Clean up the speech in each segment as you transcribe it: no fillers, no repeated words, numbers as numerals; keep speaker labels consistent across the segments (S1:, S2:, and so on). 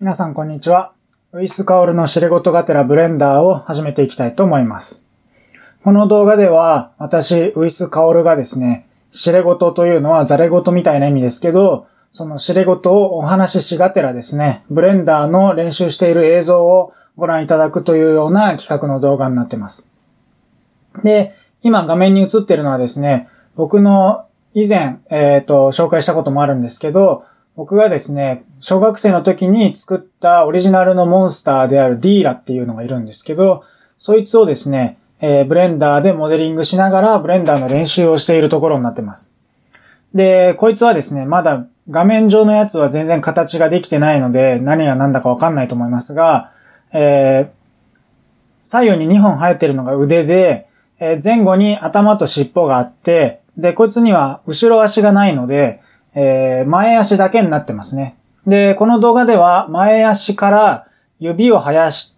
S1: 皆さんこんにちは。ウイスカオルの知れごとがてらブレンダーを始めていきたいと思います。この動画では私、ウイスカオルがですね、知れごとというのはざれごとみたいな意味ですけど、その知れごとをお話ししがてらですね、ブレンダーの練習している映像をご覧いただくというような企画の動画になっています。で、今画面に映っているのはですね、僕の以前、紹介したこともあるんですけど、僕がですね、小学生の時に作ったオリジナルのモンスターであるディーラっていうのがいるんですけど、そいつをですね、ブレンダーでモデリングしながらブレンダーの練習をしているところになってます。で、こいつはですね、まだ画面上のやつは全然形ができてないので、何が何だかわかんないと思いますが、左右に2本生えてるのが腕で、前後に頭と尻尾があって、で、こいつには後ろ足がないので、前足だけになってますね。で、この動画では前足から指を生やして、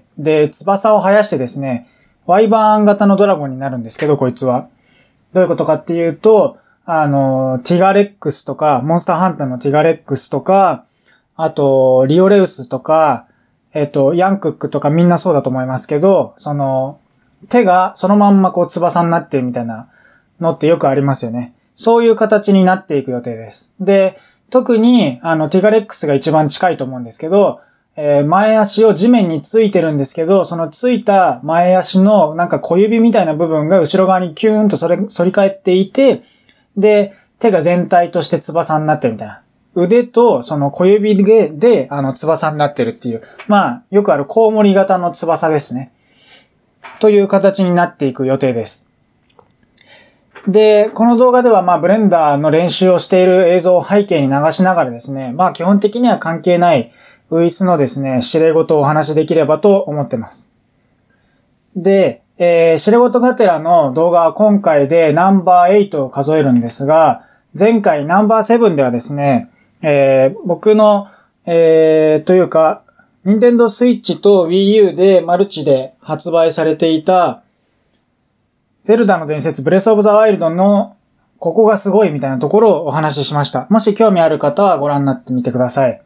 S1: で、翼を生やしてですね、ワイバーン型のドラゴンになるんですけど、こいつは。どういうことかっていうと、ティガレックスとか、モンスターハンターのティガレックスとか、あと、リオレウスとか、ヤンクックとかみんなそうだと思いますけど、手がそのまんまこう翼になってみたいなのってよくありますよね。そういう形になっていく予定です。で、特に、ティガレックスが一番近いと思うんですけど、前足を地面についてるんですけど、そのついた前足のなんか小指みたいな部分が後ろ側にキューンと反り返っていて、で、手が全体として翼になってるみたいな。腕とその小指で翼になってるっていう、まあ、よくあるコウモリ型の翼ですね。という形になっていく予定です。で、この動画ではブレンダーの練習をしている映像を背景に流しながらですね、基本的には関係ないウイスのですね、知れごとをお話しできればと思ってます。で、知れごとがてらの動画は今回でナンバー8を数えるんですが、前回ナンバー7ではですね、僕の、というか、Nintendo Switch と Wii U でマルチで発売されていたゼルダの伝説ブレスオブザワイルドのここがすごいみたいなところをお話ししました。もし興味ある方はご覧になってみてください。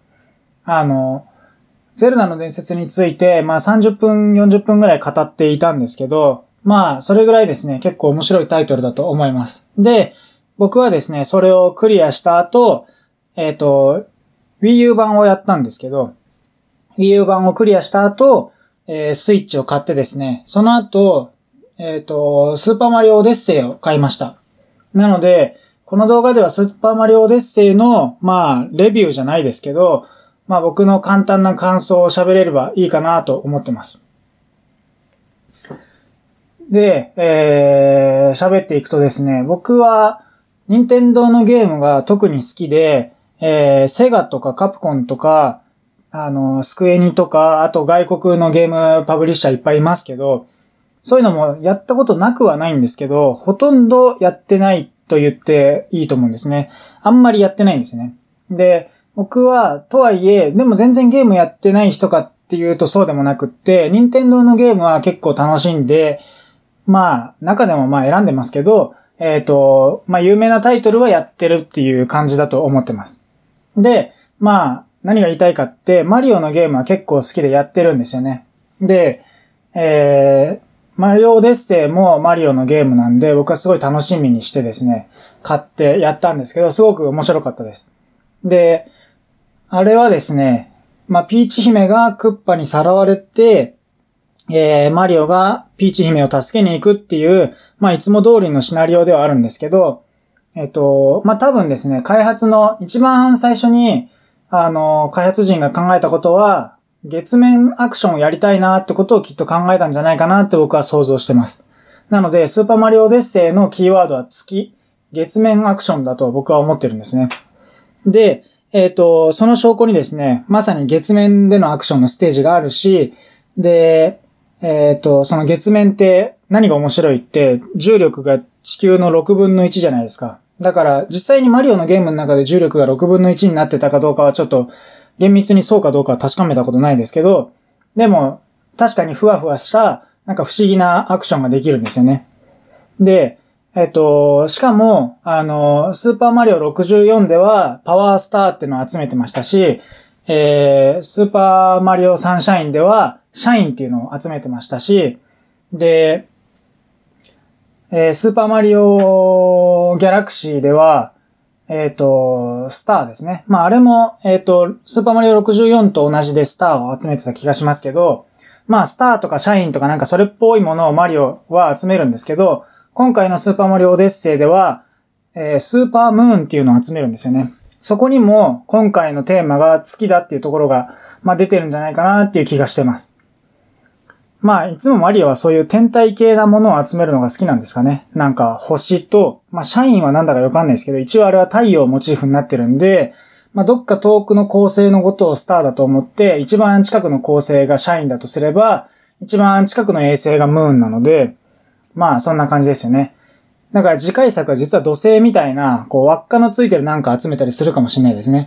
S1: ゼルダの伝説について30分40分ぐらい語っていたんですけど、それぐらいですね、結構面白いタイトルだと思います。で、僕はですね、それをクリアした後、Wii U 版をやったんですけど、Wii U 版をクリアした後、スイッチを買ってですね、その後、スーパーマリオオデッセイを買いました。なので、この動画ではスーパーマリオオデッセイの、レビューじゃないですけど、僕の簡単な感想を喋れればいいかなと思ってます。で、喋っていくとですね、僕は、任天堂のゲームが特に好きで、セガとかカプコンとか、スクエニとか、あと外国のゲームパブリッシャーいっぱいいますけど、そういうのもやったことなくはないんですけど、ほとんどやってないと言っていいと思うんですね。あんまりやってないんですね。で、僕は、とはいえ、でも全然ゲームやってない人かっていうとそうでもなくって、任天堂のゲームは結構楽しんで、中でも選んでますけど、有名なタイトルはやってるっていう感じだと思ってます。で、何が言いたいかって、マリオのゲームは結構好きでやってるんですよね。で、マリオオデッセイもマリオのゲームなんで、僕はすごい楽しみにしてですね、買ってやったんですけど、すごく面白かったです。で、あれはですね、ピーチ姫がクッパにさらわれて、マリオがピーチ姫を助けに行くっていう、いつも通りのシナリオではあるんですけど、多分ですね、開発の一番最初に、開発陣が考えたことは、月面アクションをやりたいなってことをきっと考えたんじゃないかなって僕は想像してます。なので、スーパーマリオオデッセイのキーワードは月、月面アクションだと僕は思ってるんですね。で、その証拠にですね、まさに月面でのアクションのステージがあるし、で、その月面って何が面白いって、重力が地球の6分の1じゃないですか。だから実際にマリオのゲームの中で重力が6分の1になってたかどうかはちょっと厳密にそうかどうかは確かめたことないですけど、でも確かにふわふわしたなんか不思議なアクションができるんですよね。で、しかも、スーパーマリオ64ではパワースターってのを集めてましたし、 スーパーマリオサンシャインでは、シャインっていうのを集めてましたし、で、スーパーマリオギャラクシーでは、スターですね。まあ、あれも、スーパーマリオ64と同じでスターを集めてた気がしますけど、まあ、スターとかシャインとかなんかそれっぽいものをマリオは集めるんですけど、今回のスーパーマリオオデッセイでは、スーパームーンっていうのを集めるんですよね。そこにも今回のテーマが月だっていうところが、まあ、出てるんじゃないかなっていう気がしてます。まあ、いつもマリオはそういう天体系なものを集めるのが好きなんですかね。なんか星と、まあ、シャインはなんだかわかんないですけど、一応あれは太陽モチーフになってるんで、まあ、どっか遠くの恒星のことをスターだと思って、一番近くの恒星がシャインだとすれば、一番近くの衛星がムーンなので、まあ、そんな感じですよね。だから次回作は実は土星みたいな、こう輪っかのついてるなんか集めたりするかもしれないですね。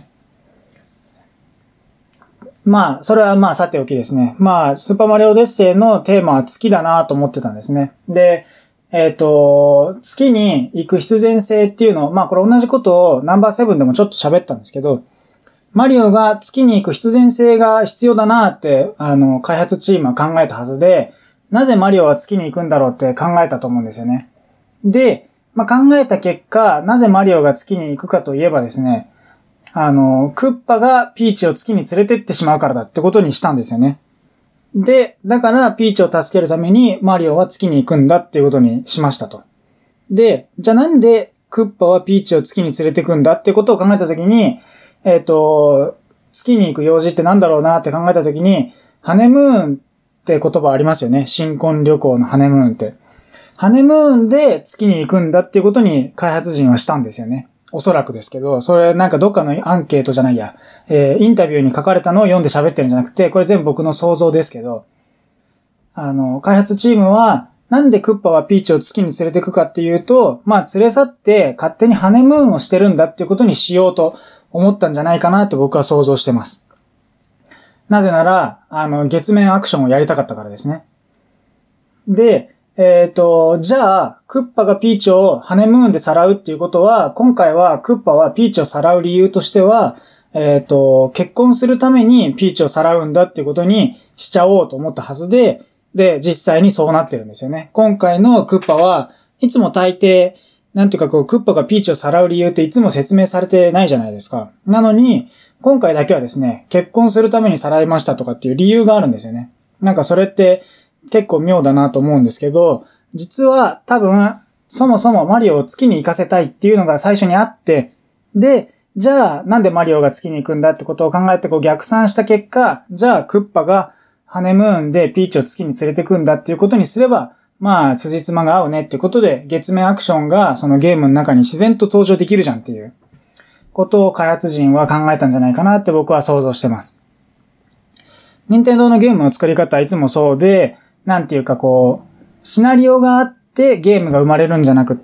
S1: まあ、それはまあさておきですね。まあ、スーパーマリオオデッセイのテーマは月だなと思ってたんですね。で、月に行く必然性っていうのを、まあこれ同じことをナンバー7でもちょっと喋ったんですけど、マリオが月に行く必然性が必要だなって、開発チームは考えたはずで、なぜマリオは月に行くんだろうって考えたと思うんですよね。で、まあ考えた結果、なぜマリオが月に行くかといえばですね、クッパがピーチを月に連れてってしまうからだってことにしたんですよね。で、だからピーチを助けるためにマリオは月に行くんだっていうことにしましたと。で、じゃあなんでクッパはピーチを月に連れてくんだってことを考えたときに、月に行く用事ってなんだろうなって考えたときに、ハネムーンって言葉ありますよね。新婚旅行のハネムーンって。ハネムーンで月に行くんだっていうことに開発陣はしたんですよね。おそらくですけど、それなんかどっかのアンケートじゃないや、インタビューに書かれたのを読んで喋ってるんじゃなくて、これ全部僕の想像ですけど、開発チームは、なんでクッパはピーチを月に連れてくかっていうと、まあ連れ去って勝手にハネムーンをしてるんだっていうことにしようと思ったんじゃないかなと僕は想像してます。なぜなら、月面アクションをやりたかったからですね。で、じゃあ、クッパがピーチをハネムーンでさらうっていうことは、今回はクッパはピーチをさらう理由としては、結婚するためにピーチをさらうんだっていうことにしちゃおうと思ったはずで、実際にそうなってるんですよね。今回のクッパはいつも大抵、なんていうかこう、クッパがピーチをさらう理由っていつも説明されてないじゃないですか。なのに、今回だけはですね、結婚するためにさらいましたとかっていう理由があるんですよね。なんかそれって、結構妙だなと思うんですけど、実は多分、そもそもマリオを月に行かせたいっていうのが最初にあって、で、じゃあなんでマリオが月に行くんだってことを考えてこう逆算した結果、じゃあクッパがハネムーンでピーチを月に連れてくんだっていうことにすれば、まあ辻褄が合うねっていうことで月面アクションがそのゲームの中に自然と登場できるじゃんっていうことを開発陣は考えたんじゃないかなって僕は想像してます。任天堂のゲームの作り方はいつもそうで、なんていうかこう、シナリオがあってゲームが生まれるんじゃなくって、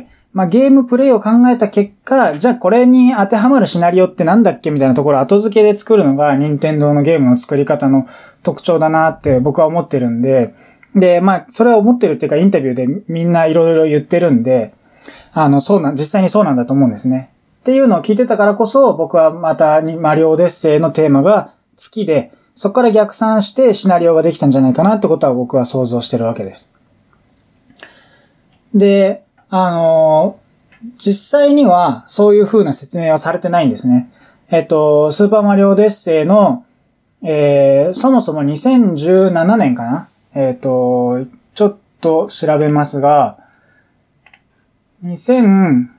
S1: まあゲームプレイを考えた結果、じゃあこれに当てはまるシナリオってなんだっけみたいなところを後付けで作るのが任天堂のゲームの作り方の特徴だなって僕は思ってるんで、で、まあそれは思ってるっていうかインタビューでみんないろいろ言ってるんで、実際にそうなんだと思うんですね。っていうのを聞いてたからこそ僕はまたマリオオデッセイのテーマが好きで、そこから逆算してシナリオができたんじゃないかなってことは僕は想像してるわけです。で、実際にはそういう風な説明はされてないんですね。スーパーマリオオデッセイの、そもそも2017年かなちょっと調べますが、2017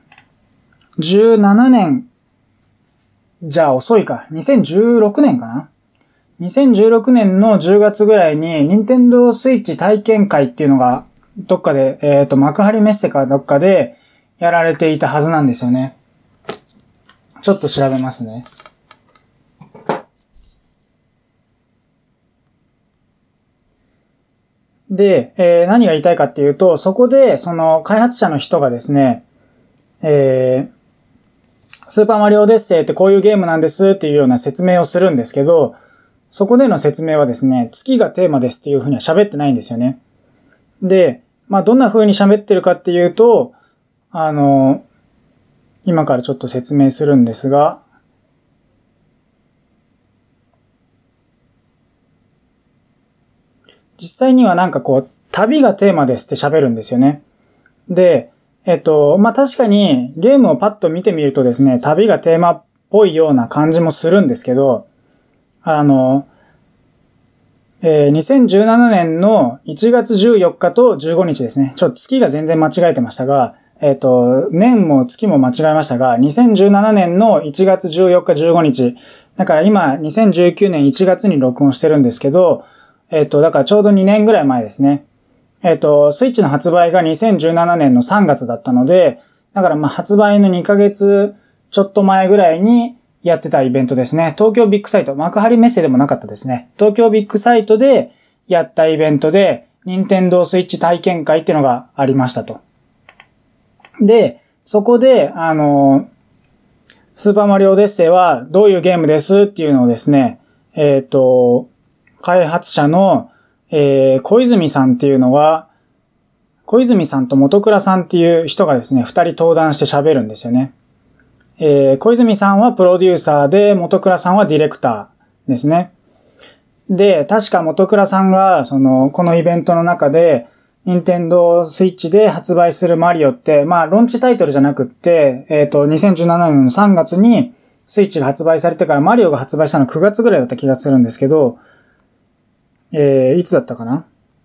S1: 年、じゃあ遅いか。2016年かな2016年の10月ぐらいに、任天堂スイッチ体験会っていうのが、どっかで、幕張メッセかどっかでやられていたはずなんですよね。ちょっと調べますね。で、何が言いたいかっていうと、そこで、その開発者の人がですね、スーパーマリオオデッセイってこういうゲームなんですっていうような説明をするんですけど、そこでの説明はですね、月がテーマですっていう風には喋ってないんですよね。で、まあどんな風に喋ってるかっていうと、今からちょっと説明するんですが、 実際にはなんかこう、旅がテーマですって喋るんですよね。で、まあ、確かにゲームをパッと見てみるとですね、旅がテーマっぽいような感じもするんですけど、2017年の1月14日と15日ですね。ちょっと月が全然間違えてましたが、年も月も間違えましたが、2017年の1月14日15日。だから今、2019年1月に録音してるんですけど、だからちょうど2年ぐらい前ですね。スイッチの発売が2017年の3月だったので、だからまあ発売の2ヶ月ちょっと前ぐらいにやってたイベントですね。東京ビッグサイト、幕張メッセでもなかったですね。東京ビッグサイトでやったイベントで、任天堂スイッチ体験会っていうのがありましたと。で、そこで、スーパーマリオオデッセイはどういうゲームですっていうのをですね、開発者の小泉さんっていうのは、小泉さんと元倉さんっていう人がですね、二人登壇して喋るんですよね。小泉さんはプロデューサーで、元倉さんはディレクターですね。で、確か元倉さんが、このイベントの中で、任天堂スイッチで発売するマリオって、まあ、ローンチタイトルじゃなくって、2017年の3月にスイッチが発売されてからマリオが発売したの9月ぐらいだった気がするんですけど、いつだったかな？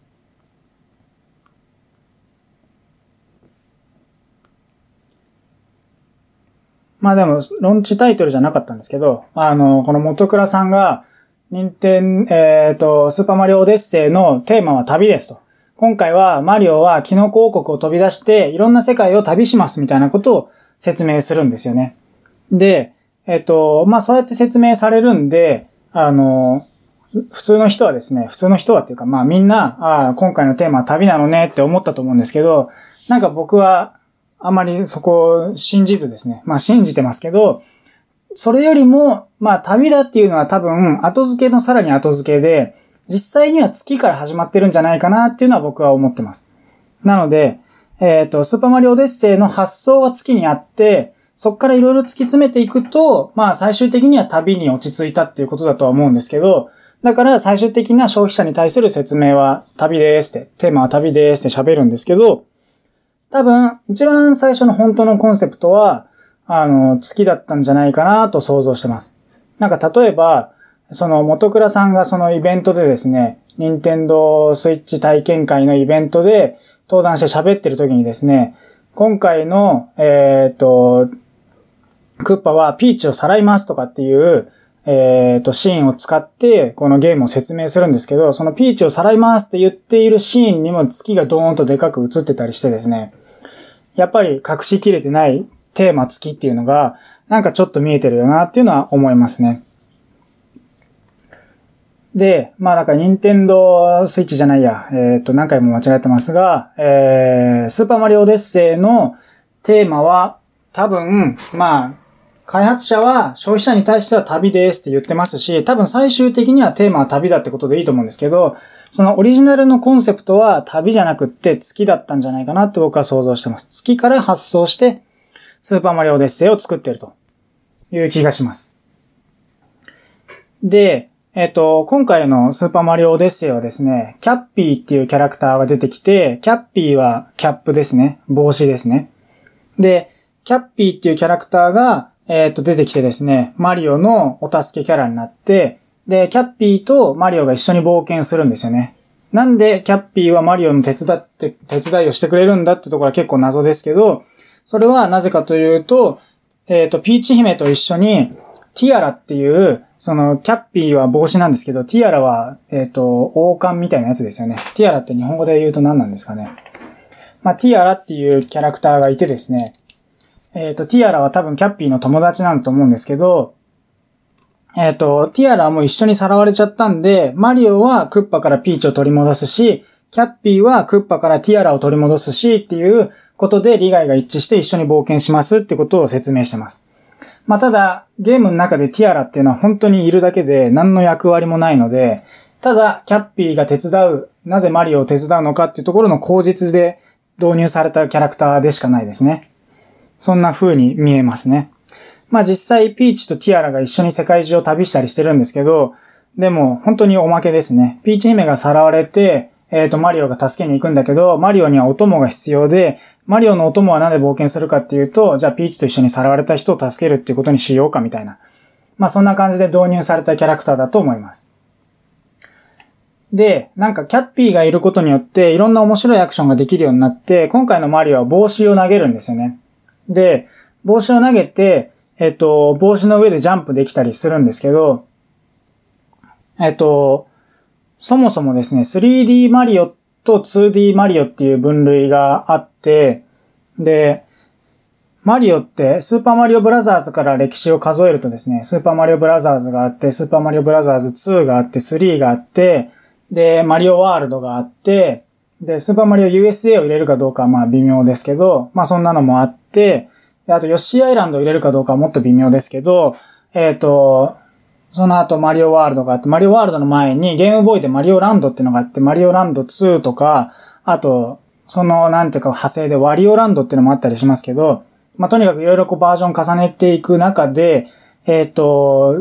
S1: まあでも、ローンチタイトルじゃなかったんですけど、この元倉さんが、スーパーマリオオデッセイのテーマは旅ですと。今回はマリオはキノコ王国を飛び出していろんな世界を旅しますみたいなことを説明するんですよね。で、まあそうやって説明されるんで、普通の人はですね、普通の人はっていうか、まあみんな、今回のテーマは旅なのねって思ったと思うんですけど、なんか僕はあまりそこを信じずですね、まあ信じてますけど、それよりも、まあ旅だっていうのは多分後付けのさらに後付けで、実際には月から始まってるんじゃないかなっていうのは僕は思ってます。なので、スーパーマリオオデッセイの発想は月にあって、そっからいろいろ突き詰めていくと、まあ最終的には旅に落ち着いたっていうことだとは思うんですけど、だから最終的な消費者に対する説明は旅ですって、テーマは旅ですって喋るんですけど、多分一番最初の本当のコンセプトは、月だったんじゃないかなと想像してます。なんか例えば、元倉さんがそのイベントでですね、任天堂スイッチ体験会のイベントで登壇して喋ってる時にですね、今回の、クッパはピーチをさらいますとかっていう、シーンを使って、このゲームを説明するんですけど、そのピーチをさらいますって言っているシーンにも月がドーンとでかく映ってたりしてですね、やっぱり隠しきれてないテーマ月っていうのが、なんかちょっと見えてるよなっていうのは思いますね。で、まあなんか任天堂スイッチじゃないや、何回も間違ってますが、スーパーマリオオデッセイのテーマは多分、まあ、開発者は消費者に対しては旅ですって言ってますし、多分最終的にはテーマは旅だってことでいいと思うんですけど、そのオリジナルのコンセプトは旅じゃなくって月だったんじゃないかなって僕は想像してます。月から発想してスーパーマリオオデッセイを作っているという気がします。で、今回のスーパーマリオオデッセイはですね、キャッピーっていうキャラクターが出てきて、キャッピーはキャップですね。帽子ですね。で、キャッピーっていうキャラクターが、出てきてですね、マリオのお助けキャラになって、で、キャッピーとマリオが一緒に冒険するんですよね。なんでキャッピーはマリオの手伝いをしてくれるんだってところは結構謎ですけど、それはなぜかというと、ピーチ姫と一緒に、ティアラっていう、キャッピーは帽子なんですけど、ティアラは、王冠みたいなやつですよね。ティアラって日本語で言うと何なんですかね。まあ、ティアラっていうキャラクターがいてですね、ティアラは多分キャッピーの友達なんだと思うんですけど、ティアラも一緒にさらわれちゃったんで、マリオはクッパからピーチを取り戻すし、キャッピーはクッパからティアラを取り戻すしっていうことで利害が一致して一緒に冒険しますってことを説明してます。まあ、ただ、ゲームの中でティアラっていうのは本当にいるだけで何の役割もないので、ただ、キャッピーが手伝う、なぜマリオを手伝うのかっていうところの口実で導入されたキャラクターでしかないですね。そんな風に見えますね。まあ実際ピーチとティアラが一緒に世界中を旅したりしてるんですけど、でも本当におまけですね。ピーチ姫がさらわれて、 マリオが助けに行くんだけど、マリオにはお供が必要で、マリオのお供はなんで冒険するかっていうと、じゃあピーチと一緒にさらわれた人を助けるっていうことにしようかみたいな。まあそんな感じで導入されたキャラクターだと思います。で、なんかキャッピーがいることによっていろんな面白いアクションができるようになって、今回のマリオは帽子を投げるんですよね。で、帽子を投げて、帽子の上でジャンプできたりするんですけど、そもそもですね、3D マリオと 2D マリオっていう分類があって、で、マリオってスーパーマリオブラザーズから歴史を数えるとですね、スーパーマリオブラザーズがあって、スーパーマリオブラザーズ2があって、3があって、で、マリオワールドがあって、で、スーパーマリオ USA を入れるかどうかはまあ微妙ですけど、まあそんなのもあって、で、あとヨッシーアイランドを入れるかどうかはもっと微妙ですけど、その後マリオワールドがあって、マリオワールドの前にゲームボーイでマリオランドっていうのがあって、マリオランド2とか、あと、そのなんていうか派生でワリオランドっていうのもあったりしますけど、まあ、とにかくいろいろバージョン重ねていく中で、ずっと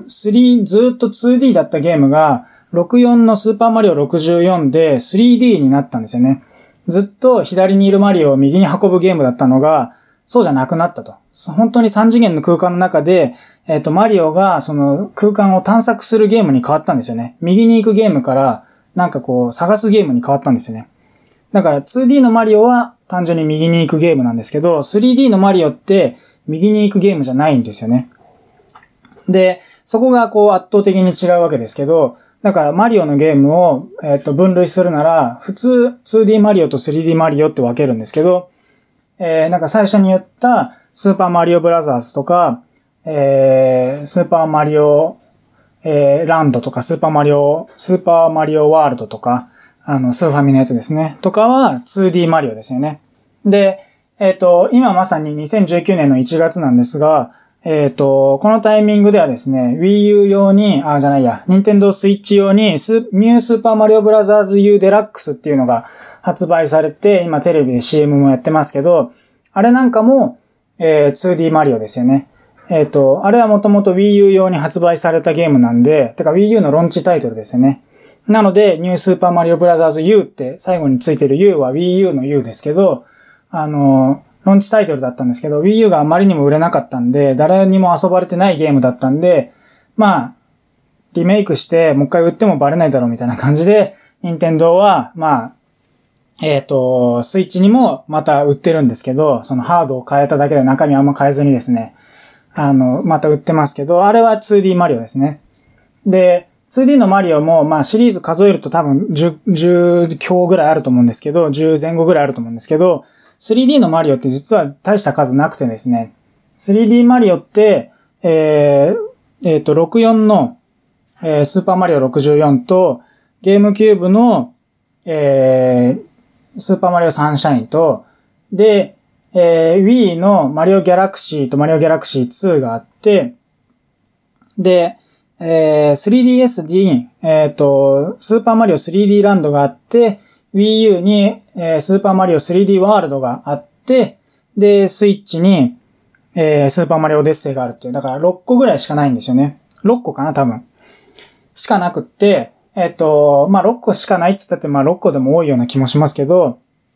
S1: 2D だったゲームが、64のスーパーマリオ64で 3D になったんですよね。ずっと左にいるマリオを右に運ぶゲームだったのが、そうじゃなくなったと。本当に3次元の空間の中で、マリオがその空間を探索するゲームに変わったんですよね。右に行くゲームから、なんか探すゲームに変わったんですよね。だから 2D のマリオは単純に右に行くゲームなんですけど、3D のマリオって右に行くゲームじゃないんですよね。で、そこが圧倒的に違うわけですけど、だからマリオのゲームを、分類するなら、普通 2D マリオと 3D マリオって分けるんですけど、なんか最初に言ったスーパーマリオブラザーズとか、スーパーマリオ、ランドとかスーパーマリオワールドとか、スーファミのやつですね。とかは 2D マリオですよね。で、今まさに2019年の1月なんですが、このタイミングではですね、Wii U 用に、Nintendo Switch 用に、ニュースーパーマリオブラザーズ U デラックスっていうのが発売されて、今テレビで CM もやってますけど、あれなんかも、2D マリオですよね。あれはもともと Wii U 用に発売されたゲームなんで、てか Wii U のローンチタイトルですよね。なので、ニュースーパーマリオブラザーズ U って最後についてる U は Wii U の U ですけど、ローンチタイトルだったんですけど、Wii U があまりにも売れなかったんで、誰にも遊ばれてないゲームだったんで、まあ、リメイクしてもう一回売ってもバレないだろうみたいな感じで、任天堂は、まあ、スイッチにもまた売ってるんですけど、そのハードを変えただけで中身あんま変えずにですね、また売ってますけど、あれは 2D マリオですね。で、2D のマリオも、まあシリーズ数えると多分10強ぐらいあると思うんですけど、10前後ぐらいあると思うんですけど、3D のマリオって実は大した数なくてですね、3D マリオって、64の、スーパーマリオ64と、ゲームキューブの、スーパーマリオサンシャインと、で、Wii のマリオギャラクシーとマリオギャラクシー2があって、で、3DS に、スーパーマリオ 3D ランドがあって、Wii U に、スーパーマリオ 3D ワールドがあって、で、スイッチに、スーパーマリオオデッセイがあるっていう。だから6個ぐらいしかないんですよね。6個かな多分。しかなくって、まあ、6個しかないって言ったって、まあ、6個でも多いような気もしますけど、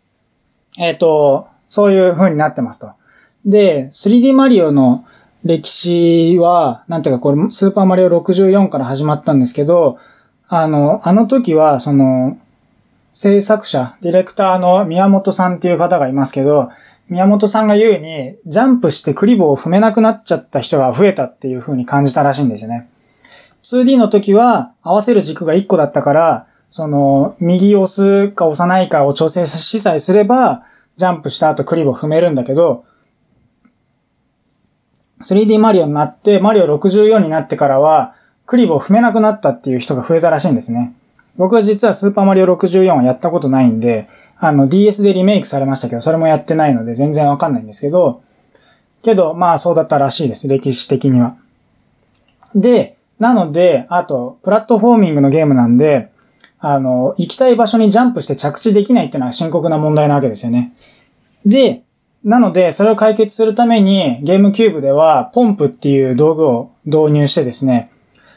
S1: そういう風になってますと。で、3D マリオの歴史は、なんていうかこれ、スーパーマリオ64から始まったんですけど、あの時は、制作者、ディレクターの宮本さんっていう方がいますけど、宮本さんが言うに、ジャンプしてクリボーを踏めなくなっちゃった人が増えたっていう風に感じたらしいんですよね。2D の時は合わせる軸が1個だったから、右押すか押さないかを調整しさえすれば、ジャンプした後クリボー踏めるんだけど、3D マリオになって、マリオ64になってからは、クリボー踏めなくなったっていう人が増えたらしいんですね。僕は実はスーパーマリオ64はやったことないんで、DS でリメイクされましたけど、それもやってないので全然わかんないんですけど、まあそうだったらしいです、歴史的には。で、なので、あと、プラットフォーミングのゲームなんで、行きたい場所にジャンプして着地できないっていうのは深刻な問題なわけですよね。で、なので、それを解決するために、ゲームキューブでは、ポンプっていう道具を導入してですね、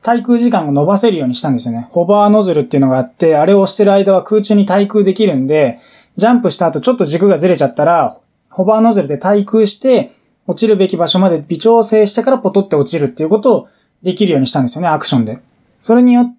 S1: 滞空時間を伸ばせるようにしたんですよね。ホバーノズルっていうのがあって、あれを押してる間は空中に滞空できるんで、ジャンプした後ちょっと軸がずれちゃったら、ホバーノズルで滞空して、落ちるべき場所まで微調整してからポトって落ちるっていうことをできるようにしたんですよね、アクションで。それによって、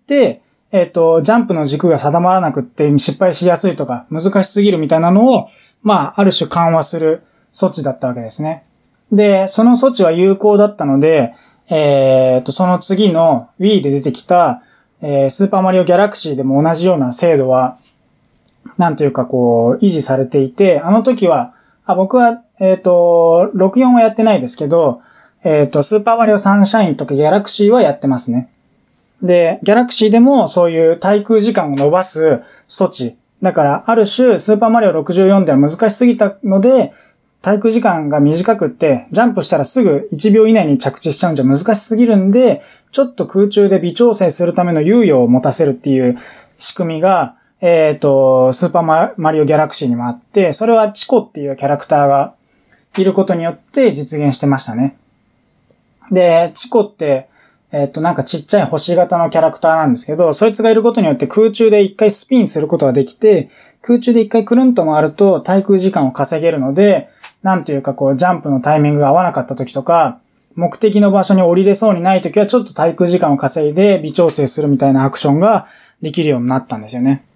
S1: ジャンプの軸が定まらなくって失敗しやすいとか難しすぎるみたいなのを、ある種緩和する措置だったわけですね。で、その措置は有効だったので、その次の Wii で出てきた、スーパーマリオギャラクシーでも同じような精度は、なんというか維持されていて、あの時は、僕は、64はやってないですけど、スーパーマリオサンシャインとかギャラクシーはやってますね。で、ギャラクシーでもそういう滞空時間を伸ばす措置。だから、ある種、スーパーマリオ64では難しすぎたので、滞空時間が短くって、ジャンプしたらすぐ1秒以内に着地しちゃうんじゃ難しすぎるんで、ちょっと空中で微調整するための猶予を持たせるっていう仕組みが、スーパーマリオギャラクシーにもあって、それはチコっていうキャラクターがいることによって実現してましたね。で、チコって、なんかちっちゃい星型のキャラクターなんですけど、そいつがいることによって空中で一回スピンすることができて、空中で一回くるんと回ると滞空時間を稼げるので、なんというかジャンプのタイミングが合わなかった時とか、目的の場所に降りれそうにない時はちょっと滞空時間を稼いで微調整するみたいなアクションができるようになったんですよね。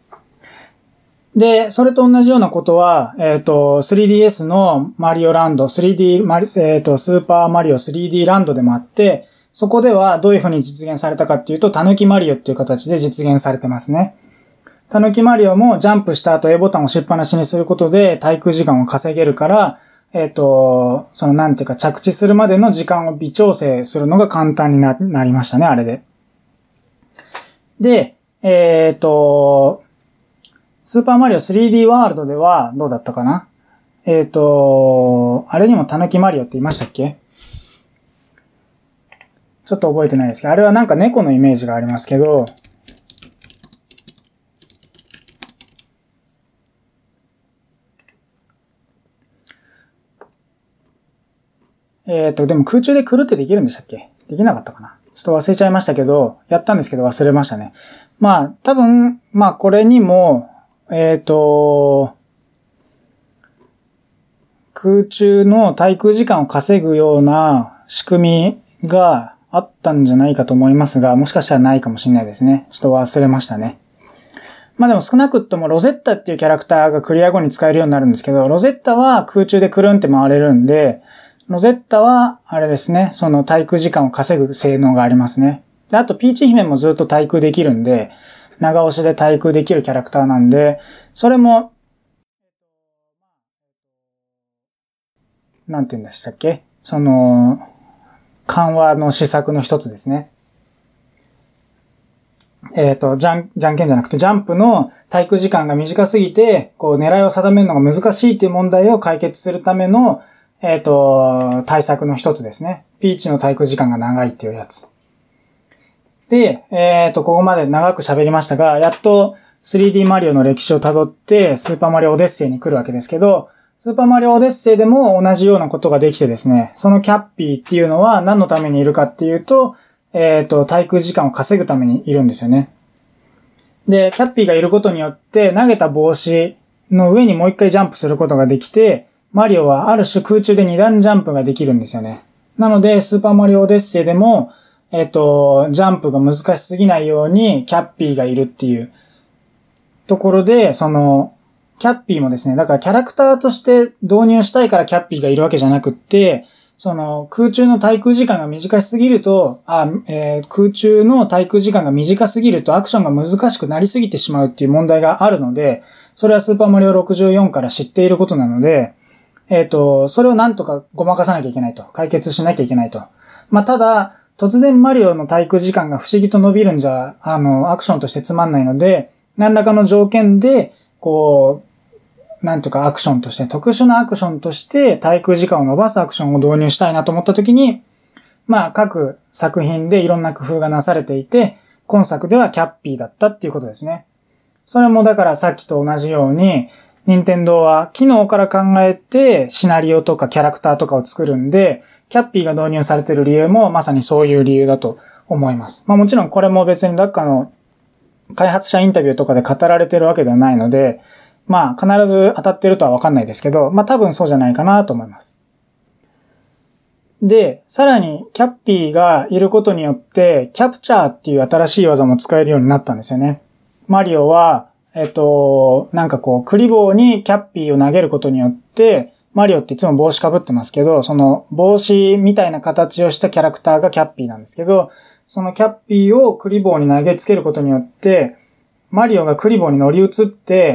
S1: で、それと同じようなことは、3DS のマリオランド、スーパーマリオ 3D ランドでもあって、そこではどういう風に実現されたかっていうと、たぬきマリオっていう形で実現されてますね。たぬきマリオもジャンプした後 A ボタンを押しっぱなしにすることで滞空時間を稼げるから、なんていうか着地するまでの時間を微調整するのが簡単になりましたね、あれで。で、スーパーマリオ 3D ワールドではどうだったかな？あれにもたぬきマリオって言いましたっけ？ちょっと覚えてないですけど、あれはなんか猫のイメージがありますけど、でも空中でくるってできるんでしたっけ？できなかったかな？ちょっと忘れちゃいましたけど、やったんですけど忘れましたね。多分、これにも、空中の滞空時間を稼ぐような仕組みがあったんじゃないかと思いますが、もしかしたらないかもしれないですね。ちょっと忘れましたね。でも少なくってもロゼッタっていうキャラクターがクリア後に使えるようになるんですけど、ロゼッタは空中でくるんって回れるんで、ロゼッタはあれですね、その滞空時間を稼ぐ性能がありますね。で、あとピーチ姫もずっと滞空できるんで、長押しで滞空できるキャラクターなんで、それも、なんて言うんでしたっけ？緩和の施策の一つですね。じゃんけんじゃなくてジャンプの滞空時間が短すぎて、狙いを定めるのが難しいっていう問題を解決するための、対策の一つですね。ピーチの滞空時間が長いっていうやつ。で、ここまで長く喋りましたが、やっと 3D マリオの歴史を辿ってスーパーマリオオデッセイに来るわけですけど、スーパーマリオオデッセイでも同じようなことができてですね、そのキャッピーっていうのは何のためにいるかっていうと、滞空時間を稼ぐためにいるんですよね。で、キャッピーがいることによって投げた帽子の上にもう一回ジャンプすることができて、マリオはある種空中で二段ジャンプができるんですよね。なので、スーパーマリオオデッセイでも、ジャンプが難しすぎないようにキャッピーがいるっていうところで、キャッピーもですね、だからキャラクターとして導入したいからキャッピーがいるわけじゃなくって、空中の滞空時間が短すぎると、空中の滞空時間が短すぎるとアクションが難しくなりすぎてしまうっていう問題があるので、それはスーパーマリオ64から知っていることなので、それをなんとかごまかさなきゃいけないと。解決しなきゃいけないと。ただ、突然マリオの滞空時間が不思議と伸びるんじゃ、アクションとしてつまんないので、何らかの条件で、なんとかアクションとして、特殊なアクションとして滞空時間を伸ばすアクションを導入したいなと思ったときに、各作品でいろんな工夫がなされていて、今作ではキャッピーだったっていうことですね。それもだからさっきと同じように、任天堂は機能から考えてシナリオとかキャラクターとかを作るんで、キャッピーが導入されている理由もまさにそういう理由だと思います。もちろんこれも別にどっかの開発者インタビューとかで語られてるわけではないので、必ず当たってるとはわかんないですけど、多分そうじゃないかなと思います。で、さらにキャッピーがいることによって、キャプチャーっていう新しい技も使えるようになったんですよね。マリオは、クリボーにキャッピーを投げることによって、マリオっていつも帽子被ってますけど、その帽子みたいな形をしたキャラクターがキャッピーなんですけど、そのキャッピーをクリボーに投げつけることによって、マリオがクリボーに乗り移って、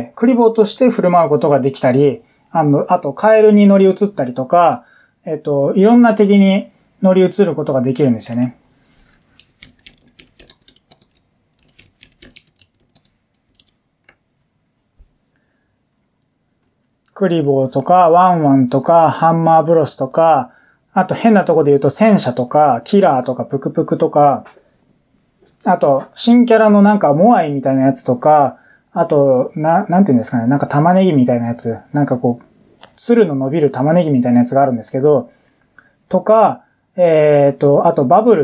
S1: クリボーとして振る舞うことができたり、あとカエルに乗り移ったりとか、いろんな敵に乗り移ることができるんですよね。クリボーとか、ワンワンとか、ハンマーブロスとか、あと変なとこで言うと戦車とか、キラーとか、プクプクとか、あと、新キャラのモアイみたいなやつとか、あと、なんて言うんですかね、玉ねぎみたいなやつ、つるの伸びる玉ねぎみたいなやつがあるんですけど、とか、あとバブルって、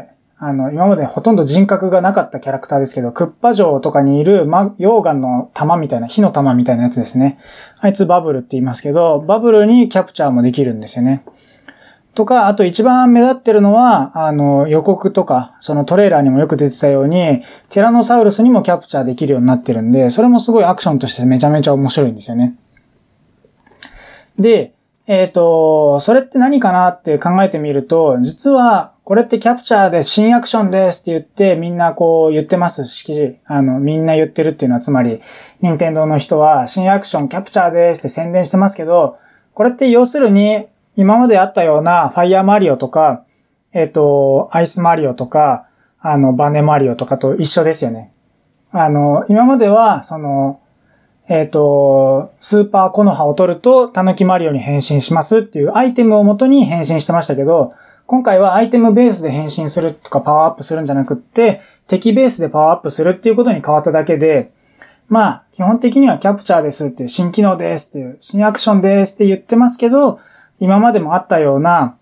S1: 今までほとんど人格がなかったキャラクターですけど、クッパ城とかにいる、溶岩の玉みたいな、火の玉みたいなやつですね。あいつバブルって言いますけど、バブルにキャプチャーもできるんですよね。とか、あと一番目立ってるのは、予告とか、そのトレーラーにもよく出てたように、ティラノサウルスにもキャプチャーできるようになってるんで、それもすごいアクションとしてめちゃめちゃ面白いんですよね。で、それって何かなって考えてみると、実は、これってキャプチャーで新アクションですって言って、みんな言ってますし、みんな言ってるっていうのは、つまり、任天堂の人は、新アクションキャプチャーですって宣伝してますけど、これって要するに、今まであったような、ファイヤーマリオとか、アイスマリオとか、バネマリオとかと一緒ですよね。今までは、スーパーコノハを取ると、タヌキマリオに変身しますっていうアイテムを元に変身してましたけど、今回はアイテムベースで変身するとかパワーアップするんじゃなくって、敵ベースでパワーアップするっていうことに変わっただけで、基本的にはキャプチャーですっていう、新機能ですっていう、新アクションですって言ってますけど、今までもあったような、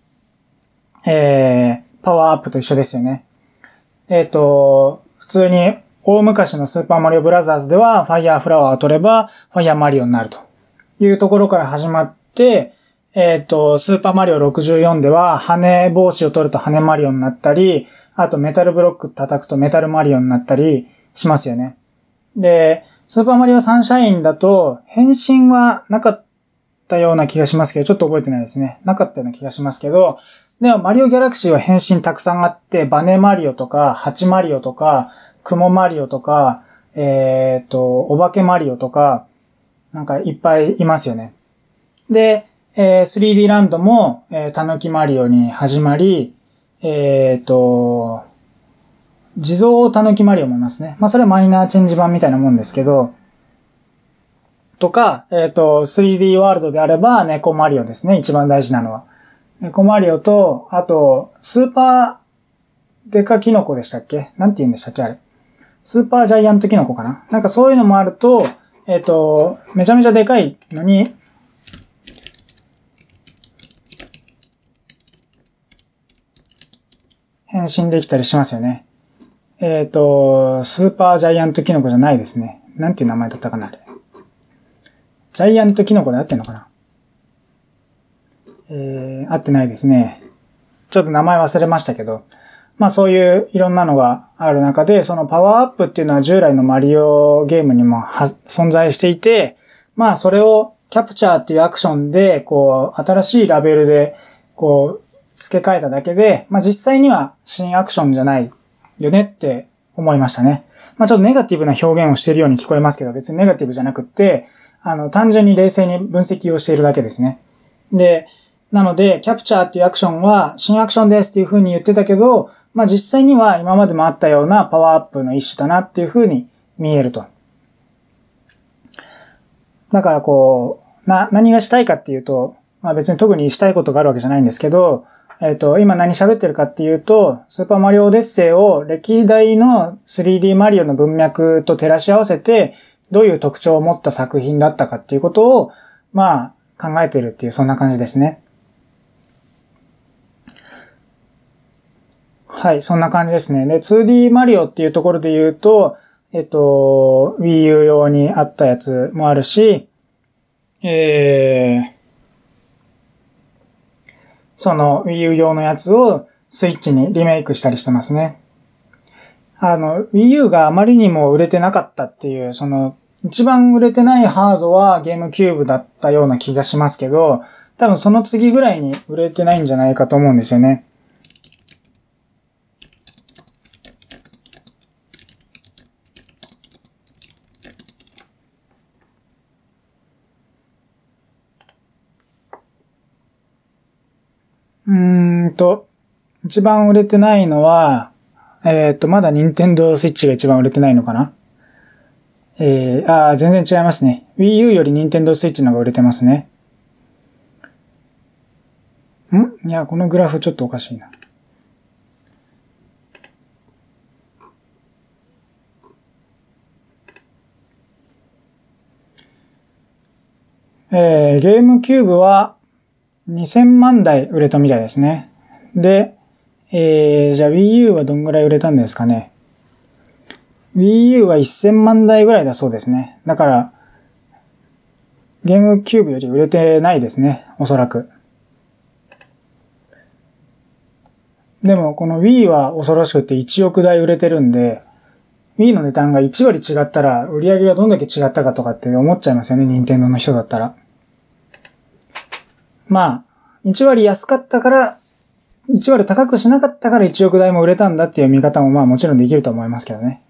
S1: パワーアップと一緒ですよね。普通に、大昔のスーパーマリオブラザーズでは、ファイヤーフラワーを取れば、ファイヤーマリオになるというところから始まって、スーパーマリオ64では、羽帽子を取ると羽マリオになったり、あとメタルブロック叩くとメタルマリオになったりしますよね。で、スーパーマリオサンシャインだと、変身はなかったような気がしますけど、ちょっと覚えてないですね。なかったような気がしますけど、でもマリオギャラクシーは変身たくさんあって、バネマリオとか、ハチマリオとか、クモマリオとか、お化けマリオとか、いっぱいいますよね。で、3D ランドも、タヌキマリオに始まり、地蔵タヌキマリオもいますね。それはマイナーチェンジ版みたいなもんですけど、とか、3D ワールドであれば、猫マリオですね。一番大事なのは。猫マリオと、あと、スーパーデカキノコでしたっけ？なんて言うんでしたっけあれ。スーパージャイアントキノコかな？そういうのもあると、めちゃめちゃでかいのに、変身できたりしますよね。スーパージャイアントキノコじゃないですね。なんていう名前だったかなあれ。ジャイアントキノコで合ってんのかな？合ってないですね。ちょっと名前忘れましたけど、そういういろんなのがある中で、そのパワーアップっていうのは従来のマリオゲームにも存在していて、それをキャプチャーっていうアクションで、新しいラベルで、付け替えただけで、実際には新アクションじゃないよねって思いましたね。ちょっとネガティブな表現をしているように聞こえますけど、別にネガティブじゃなくって、単純に冷静に分析をしているだけですね。で、なので、キャプチャーっていうアクションは新アクションですっていう風に言ってたけど、実際には今までもあったようなパワーアップの一種だなっていう風に見えると。だから何がしたいかっていうと、別に特にしたいことがあるわけじゃないんですけど、今何喋ってるかっていうと、スーパーマリオオデッセイを歴代の 3D マリオの文脈と照らし合わせて、どういう特徴を持った作品だったかっていうことを、考えているっていう、そんな感じですね。 はい、そんな感じですね。で、2D マリオっていうところで言うと、Wii U 用にあったやつもあるし、その Wii U 用のやつをスイッチにリメイクしたりしてますね。Wii U があまりにも売れてなかったっていう、その、一番売れてないハードはゲームキューブだったような気がしますけど、多分その次ぐらいに売れてないんじゃないかと思うんですよね。一番売れてないのは、まだ任天堂スイッチが一番売れてないのかな。全然違いますね。Wii U より任天堂スイッチの方が売れてますね。いや、このグラフちょっとおかしいな。ゲームキューブは2000万台売れたみたいですね。で、じゃあ Wii U はどんぐらい売れたんですかね。Wii U は1000万台ぐらいだそうですね。だから、ゲームキューブより売れてないですね。おそらく。でも、この Wii は恐ろしくて1億台売れてるんで、Wii の値段が1割違ったら、売り上げがどんだけ違ったかとかって思っちゃいますよね、任天堂の人だったら。まあ、1割安かったから、1割高くしなかったから1億台も売れたんだっていう見方もまあもちろんできると思いますけどね。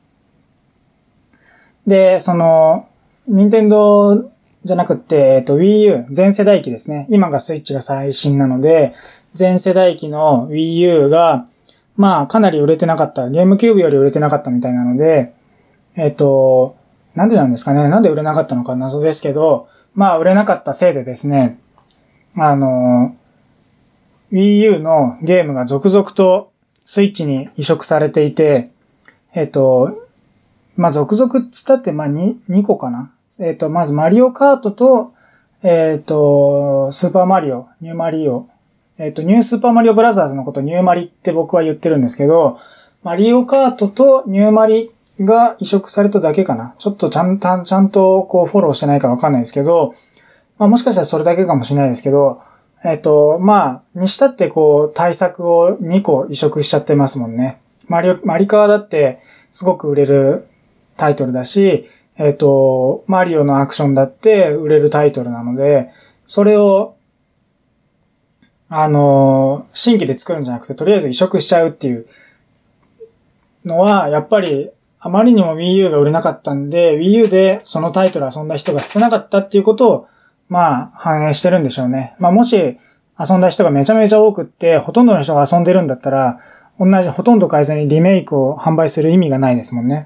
S1: で、その、任天堂じゃなくて、Wii U 全世代機ですね。今がスイッチが最新なので、全世代機の Wii U が、まあかなり売れてなかった。ゲームキューブより売れてなかったみたいなので、なんでなんですかね。なんで売れなかったのか謎ですけど、まあ売れなかったせいでですね、Wii U のゲームが続々とスイッチに移植されていて、まあ、続々っつったって、まあ、2個かな。まずマリオカートと、スーパーマリオ、ニューマリオ、ニュースーパーマリオブラザーズのことニューマリって僕は言ってるんですけど、マリオカートとニューマリが移植されただけかな。ちょっとちゃんとこうフォローしてないからわかんないですけど、まあもしかしたらそれだけかもしれないですけど、まあ、にしたってこう対策を2個移植しちゃってますもんね。マリカーだってすごく売れるタイトルだし、マリオのアクションだって売れるタイトルなので、それを、新規で作るんじゃなくて、とりあえず移植しちゃうっていうのは、やっぱり、あまりにも Wii U が売れなかったんで、Wii U でそのタイトル遊んだ人が少なかったっていうことを、まあ、反映してるんでしょうね。まあ、もし、遊んだ人がめちゃめちゃ多くって、ほとんどの人が遊んでるんだったら、ほとんど変えずにリメイクを販売する意味がないですもんね。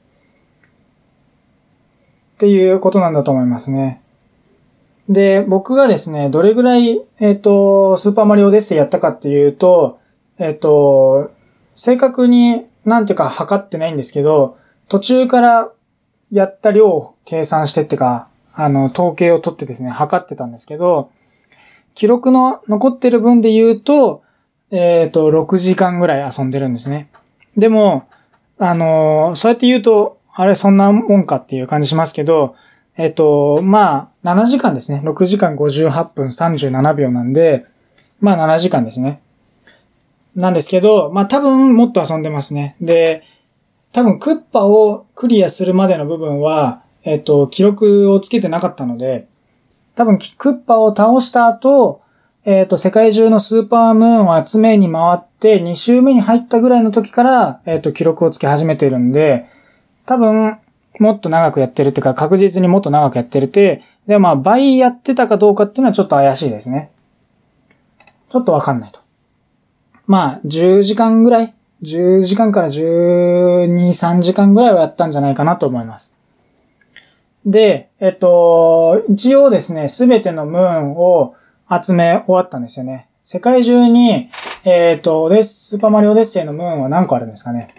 S1: っていうことなんだと思いますね。で、僕がですね、どれぐらい、スーパーマリオオデッセイやったかっていうと、正確になんていうか測ってないんですけど、途中からやった量を計算してってか、統計を取ってですね、測ってたんですけど、記録の残ってる分で言うと、6時間ぐらい遊んでるんですね。でも、そうやって言うと、あれそんなもんかっていう感じしますけど、まあ、7時間ですね。6時間58分37秒なんで、まあ7時間ですね。なんですけど、まあ多分もっと遊んでますね。で、多分クッパをクリアするまでの部分は、記録をつけてなかったので、多分クッパを倒した後、世界中のスーパームーンを集めに回って2周目に入ったぐらいの時から、記録をつけ始めてるんで、多分、もっと長くやってるっていうか、確実にもっと長くやってるって、で、まあ、倍やってたかどうかっていうのはちょっと怪しいですね。ちょっとわかんないと。まあ、10時間ぐらい ?10 時間から12、3時間ぐらいはやったんじゃないかなと思います。で、一応ですね、すべてのムーンを集め終わったんですよね。世界中に、スーパーマリオオデッセイのムーンは何個あるんですかね。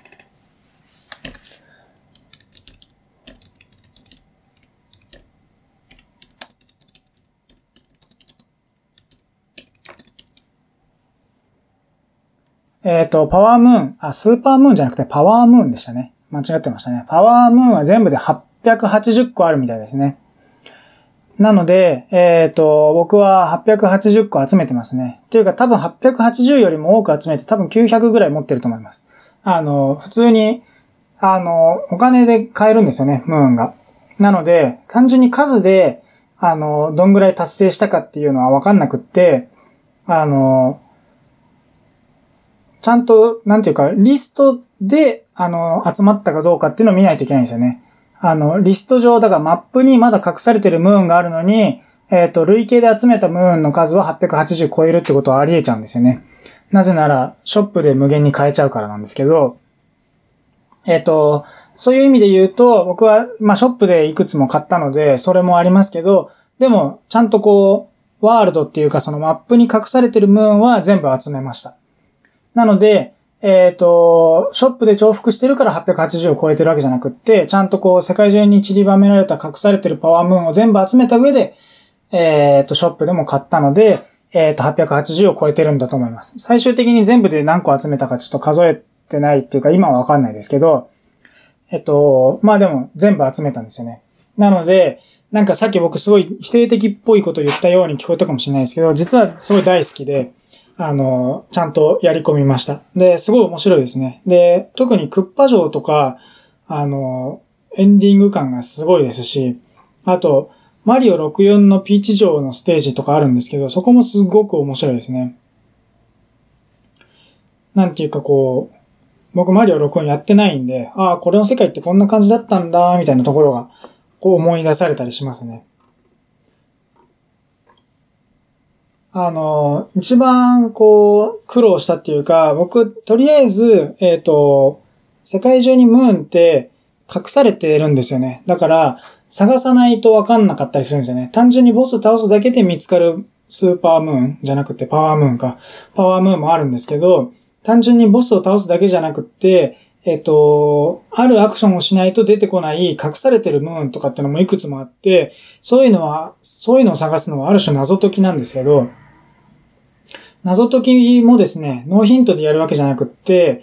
S1: パワームーン、スーパームーンじゃなくてパワームーンでしたね。間違ってましたね。パワームーンは全部で880個あるみたいですね。なので、僕は880個集めてますね。っていうか多分880よりも多く集めて多分900ぐらい持ってると思います。普通に、お金で買えるんですよね、ムーンが。なので、単純に数で、どんぐらい達成したかっていうのはわかんなくって、ちゃんと、なんていうか、リストで、集まったかどうかっていうのを見ないといけないんですよね。リスト上、だからマップにまだ隠されてるムーンがあるのに、累計で集めたムーンの数は880超えるってことはあり得ちゃうんですよね。なぜなら、ショップで無限に買えちゃうからなんですけど、そういう意味で言うと、僕は、ショップでいくつも買ったので、それもありますけど、でも、ちゃんとワールドっていうかそのマップに隠されてるムーンは全部集めました。なので、ショップで重複してるから880を超えてるわけじゃなくって、ちゃんと世界中に散りばめられた隠されてるパワームーンを全部集めた上で、ショップでも買ったので、880を超えてるんだと思います。最終的に全部で何個集めたかちょっと数えてないっていうか今はわかんないですけど、でも全部集めたんですよね。なので、なんかさっき僕すごい否定的っぽいことを言ったように聞こえたかもしれないですけど、実はすごい大好きで、ちゃんとやり込みました。で、すごい面白いですね。で、特にクッパ城とか、エンディング感がすごいですし、あと、マリオ64のピーチ城のステージとかあるんですけど、そこもすごく面白いですね。なんていうか僕マリオ64やってないんで、これの世界ってこんな感じだったんだ、みたいなところが、思い出されたりしますね。一番苦労したっていうか、僕、とりあえず、世界中にムーンって隠されてるんですよね。だから、探さないとわかんなかったりするんですよね。単純にボス倒すだけで見つかるスーパームーンじゃなくてパワームーンか。パワームーンもあるんですけど、単純にボスを倒すだけじゃなくって、あるアクションをしないと出てこない隠されてるムーンとかってのもいくつもあって、そういうのを探すのはある種謎解きなんですけど、謎解きもですね、ノーヒントでやるわけじゃなくって、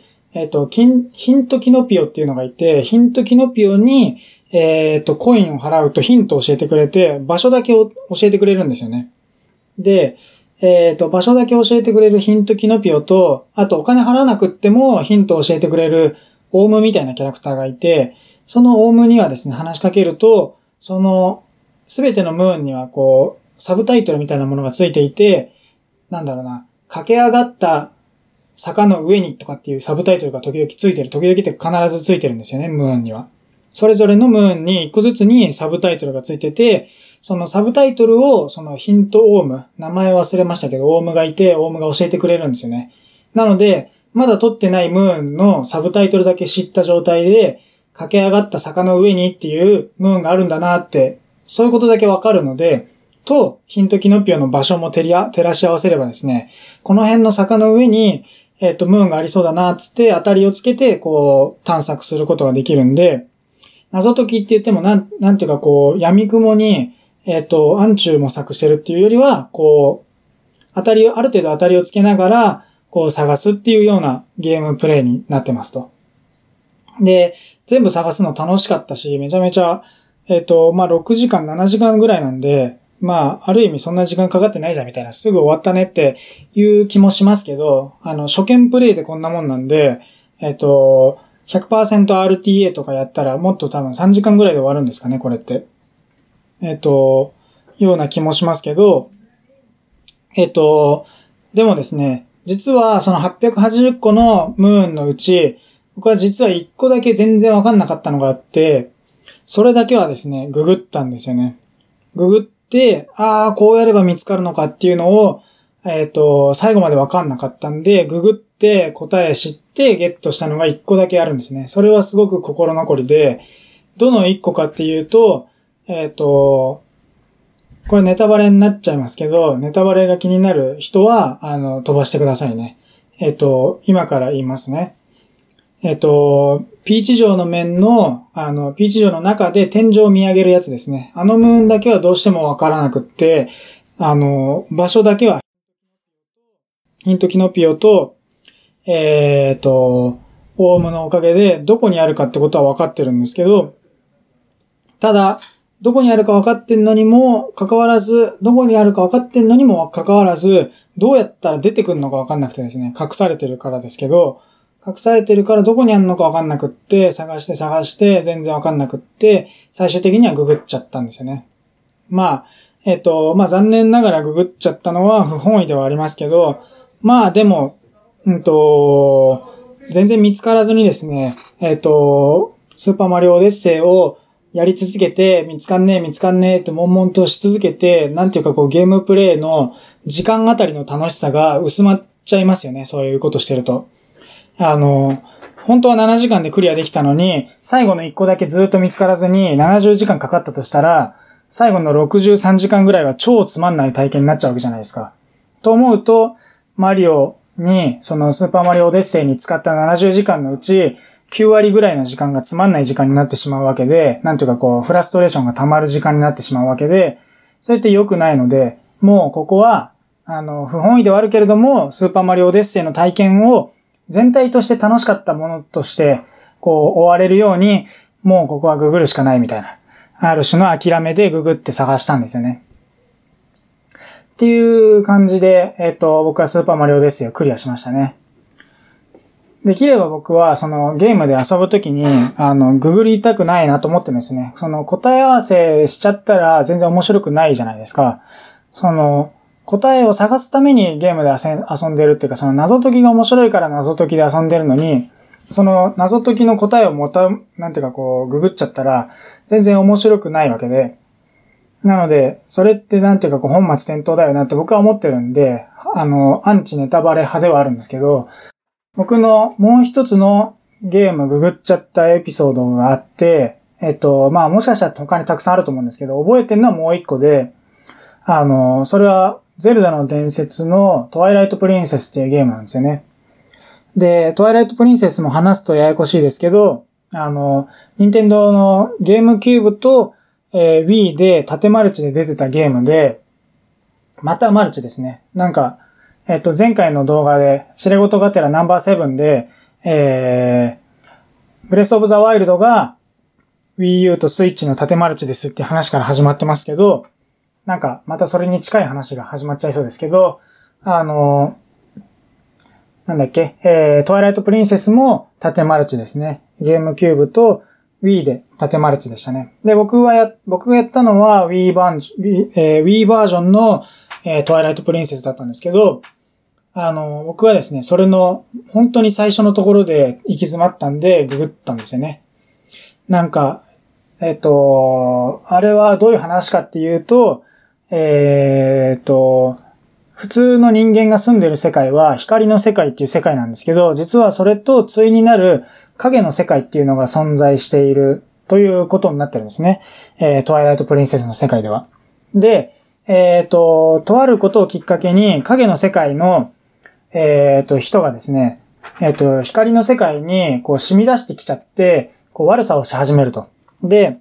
S1: ヒントキノピオっていうのがいて、ヒントキノピオに、コインを払うとヒントを教えてくれて、場所だけを教えてくれるんですよね。で、場所だけ教えてくれるヒントキノピオと、あとお金払わなくってもヒントを教えてくれるオウムみたいなキャラクターがいて、そのオウムにはですね、話しかけると、すべてのムーンにはサブタイトルみたいなものがついていて、駆け上がった坂の上にとかっていうサブタイトルが時々ついてる。時々って必ずついてるんですよね、ムーンには。それぞれのムーンに一個ずつにサブタイトルがついてて、そのサブタイトルをヒントオウム、名前忘れましたけど、オウムがいて、オウムが教えてくれるんですよね。なので、まだ撮ってないムーンのサブタイトルだけ知った状態で、駆け上がった坂の上にっていうムーンがあるんだなって、そういうことだけわかるので、ヒントキノピオの場所も照らし合わせればですね、この辺の坂の上に、ムーンがありそうだな、つって当たりをつけて、探索することができるんで、謎解きって言ってもなんていうか闇雲に、暗中模索してるっていうよりは、ある程度当たりをつけながら、探すっていうようなゲームプレイになってますと。で、全部探すの楽しかったし、めちゃめちゃ、6時間、7時間ぐらいなんで、ある意味そんな時間かかってないじゃんみたいな、すぐ終わったねっていう気もしますけど、初見プレイでこんなもんなんで、100%RTA とかやったらもっと多分3時間ぐらいで終わるんですかね、これって。ような気もしますけど、でもですね、実はその880個のムーンのうち、僕は実は1個だけ全然わかんなかったのがあって、それだけはですね、ググったんですよね。ググって、こうやれば見つかるのかっていうのを、最後までわかんなかったんで、ググって答え知ってゲットしたのが1個だけあるんですね。それはすごく心残りで、どの1個かっていうと、これネタバレになっちゃいますけど、ネタバレが気になる人は、飛ばしてくださいね。今から言いますね。ピーチ城の面の、ピーチ城の中で天井を見上げるやつですね。ムーンだけはどうしてもわからなくって、場所だけは、ヒントキノピオと、 オウムのおかげでどこにあるかってことは分かってるんですけど、ただ、どこにあるか分かってんのにもかかわらず、どうやったら出てくるのか分かんなくてですね、隠されてるからですけど、隠されてるからどこにあるのか分かんなくって、探して全然分かんなくって、最終的にはググっちゃったんですよね。まあ残念ながらググっちゃったのは不本意ではありますけど、まあでも、全然見つからずにですね、スーパーマリオオデッセイをやり続けて、見つかんねえって悶々とし続けて、なんていうかゲームプレイの時間あたりの楽しさが薄まっちゃいますよね、そういうことしてると。本当は7時間でクリアできたのに、最後の1個だけずっと見つからずに70時間かかったとしたら、最後の63時間ぐらいは超つまんない体験になっちゃうわけじゃないですか。と思うと、マリオに、そのスーパーマリオオデッセイに使った70時間のうち、9割ぐらいの時間がつまんない時間になってしまうわけで、なんていうかフラストレーションが溜まる時間になってしまうわけで、それって良くないので、もうここは、不本意ではあるけれども、スーパーマリオオデッセイの体験を全体として楽しかったものとして、終われるように、もうここはググるしかないみたいな。ある種の諦めでググって探したんですよね。っていう感じで、僕はスーパーマリオオデッセイをクリアしましたね。できれば僕は、そのゲームで遊ぶときに、ググりたくないなと思ってるんですね。その答え合わせしちゃったら全然面白くないじゃないですか。その、答えを探すためにゲームで遊んでるっていうか、その謎解きが面白いから謎解きで遊んでるのに、その謎解きの答えをなんていうかググっちゃったら、全然面白くないわけで。なので、それってなんていうか本末転倒だよなって僕は思ってるんで、アンチネタバレ派ではあるんですけど、僕のもう一つのゲームググっちゃったエピソードがあって、まあもしかしたら他にたくさんあると思うんですけど、覚えてるのはもう一個で、それはゼルダの伝説のトワイライトプリンセスっていうゲームなんですよね。で、トワイライトプリンセスも話すとややこしいですけど、任天堂のゲームキューブと、Wii で縦マルチで出てたゲームで、またマルチですね。なんか、前回の動画で、シレゴトガテラナンバー7で、ブレスオブザワイルドが Wii U とスイッチの縦マルチですって話から始まってますけど、なんか、またそれに近い話が始まっちゃいそうですけど、なんだっけ、トワイライトプリンセスも縦マルチですね。ゲームキューブと Wii で縦マルチでしたね。で、僕がやったのは Wii バージョンの、トワイライトプリンセスだったんですけど、僕はですね、それの本当に最初のところで行き詰まったんでググったんですよね。なんか、あれはどういう話かっていうと、普通の人間が住んでいる世界は光の世界っていう世界なんですけど、実はそれと対になる影の世界っていうのが存在しているということになってるんですね。トワイライトプリンセスの世界では。で、とあることをきっかけに影の世界の、人がですね、光の世界に染み出してきちゃって、悪さをし始めると。で、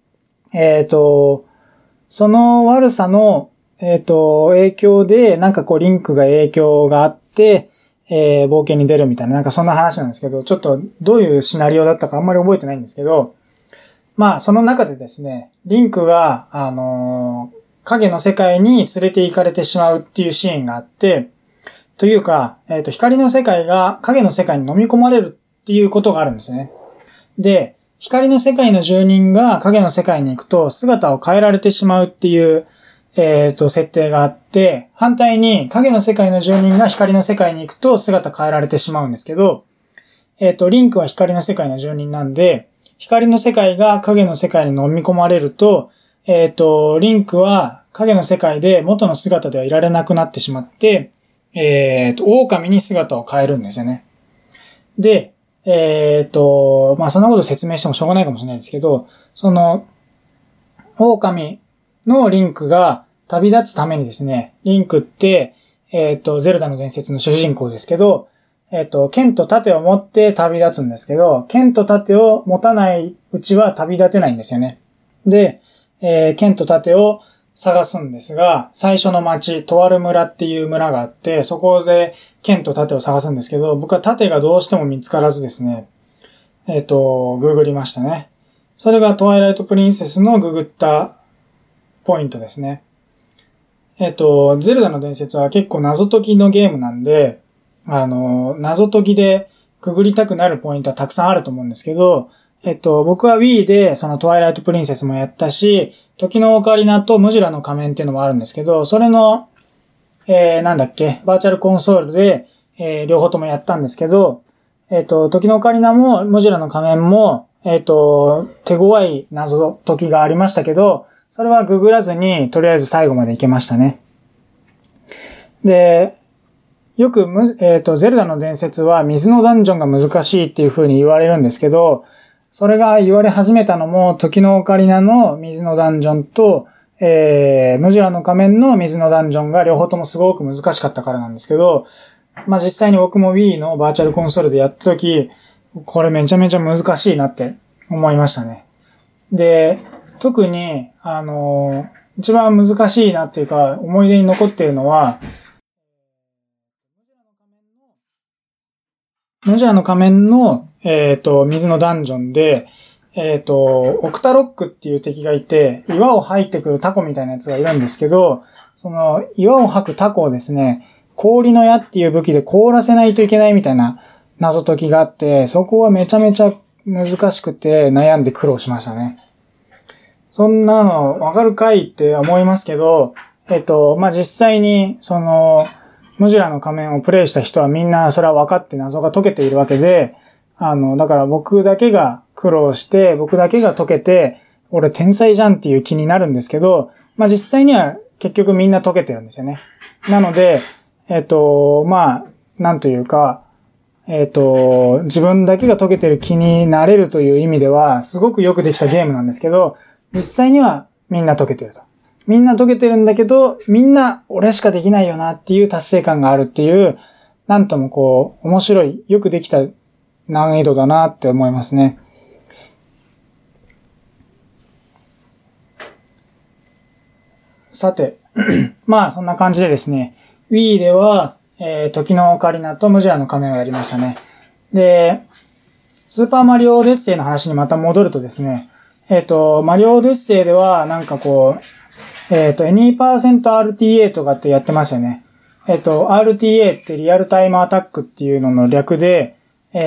S1: その悪さの影響で、なんかリンクが影響があって、冒険に出るみたいな、なんかそんな話なんですけど、ちょっとどういうシナリオだったかあんまり覚えてないんですけど、まあ、その中でですね、リンクが、影の世界に連れて行かれてしまうっていうシーンがあって、というか、光の世界が影の世界に飲み込まれるっていうことがあるんですね。で、光の世界の住人が影の世界に行くと姿を変えられてしまうっていう、設定があって、反対に影の世界の住人が光の世界に行くと姿変えられてしまうんですけど、リンクは光の世界の住人なんで、光の世界が影の世界に飲み込まれると、リンクは影の世界で元の姿ではいられなくなってしまって、狼に姿を変えるんですよね。で、まあ、そんなこと説明してもしょうがないかもしれないですけど、その、狼のリンクが旅立つためにですね、リンクって、ゼルダの伝説の主人公ですけど、剣と盾を持って旅立つんですけど、剣と盾を持たないうちは旅立てないんですよね。で、剣と盾を探すんですが、最初の町、とある村っていう村があって、そこで剣と盾を探すんですけど、僕は盾がどうしても見つからずですね、ググりましたね。それがトワイライトプリンセスのググったポイントですね。ゼルダの伝説は結構謎解きのゲームなんで、謎解きでググりたくなるポイントはたくさんあると思うんですけど、僕は Wii でそのトワイライトプリンセスもやったし、時のオカリナとムジュラの仮面っていうのもあるんですけど、それの、バーチャルコンソールで、両方ともやったんですけど、時のオカリナもムジュラの仮面も、手強い謎解きがありましたけど、それはググらずに、とりあえず最後まで行けましたね。で、よくゼルダの伝説は水のダンジョンが難しいっていう風に言われるんですけど、それが言われ始めたのも、時のオカリナの水のダンジョンと、ムジュラの仮面の水のダンジョンが両方ともすごく難しかったからなんですけど、まあ、実際に僕も Wii のバーチャルコンソールでやったとき、これめちゃめちゃ難しいなって思いましたね。で、特に、一番難しいなっていうか、思い出に残っているのは、ムジュラの仮面の、水のダンジョンで、オクタロックっていう敵がいて、岩を吐いてくるタコみたいなやつがいるんですけど、その岩を吐くタコをですね、氷の矢っていう武器で凍らせないといけないみたいな謎解きがあって、そこはめちゃめちゃ難しくて悩んで苦労しましたね。そんなのわかるかいって思いますけど、まあ、実際にそのムジュラの仮面をプレイした人はみんなそれは分かって謎が解けているわけで、だから僕だけが苦労して、僕だけが解けて、俺天才じゃんっていう気になるんですけど、まあ、実際には結局みんな解けてるんですよね。なので、まあ、なんというか、自分だけが解けてる気になれるという意味では、すごくよくできたゲームなんですけど、実際にはみんな解けてると。みんな解けてるんだけど、みんな俺しかできないよなっていう達成感があるっていう、なんともこう、面白い、よくできた難易度だなって思いますね。さて、まあそんな感じでですね、Wii では、時のオカリナとムジュラの仮面をやりましたね。で、スーパーマリオオデッセイの話にまた戻るとですね、マリオオデッセイではなんかこう、any%RTA とかってやってますよね。RTA ってリアルタイムアタックっていうのの略で、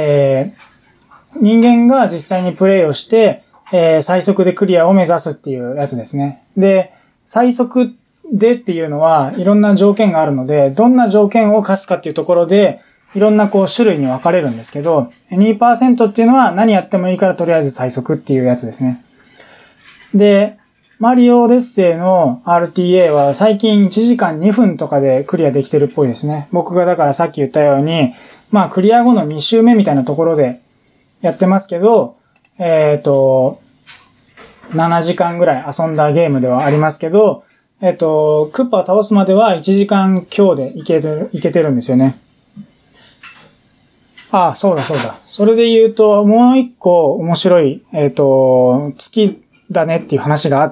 S1: 人間が実際にプレイをして、最速でクリアを目指すっていうやつですね。で、最速でっていうのはいろんな条件があるので、どんな条件を課すかっていうところで、いろんなこう種類に分かれるんですけど、2% っていうのは何やってもいいからとりあえず最速っていうやつですね。で、マリオオデッセイの RTA は最近1時間2分とかでクリアできてるっぽいですね。僕がだからさっき言ったように、まあクリア後の2周目みたいなところでやってますけど、7時間ぐらい遊んだゲームではありますけど、クッパを倒すまでは1時間強でいけてるんですよね。ああ、そうだ。それで言うと、もう一個面白い、月だねっていう話があって、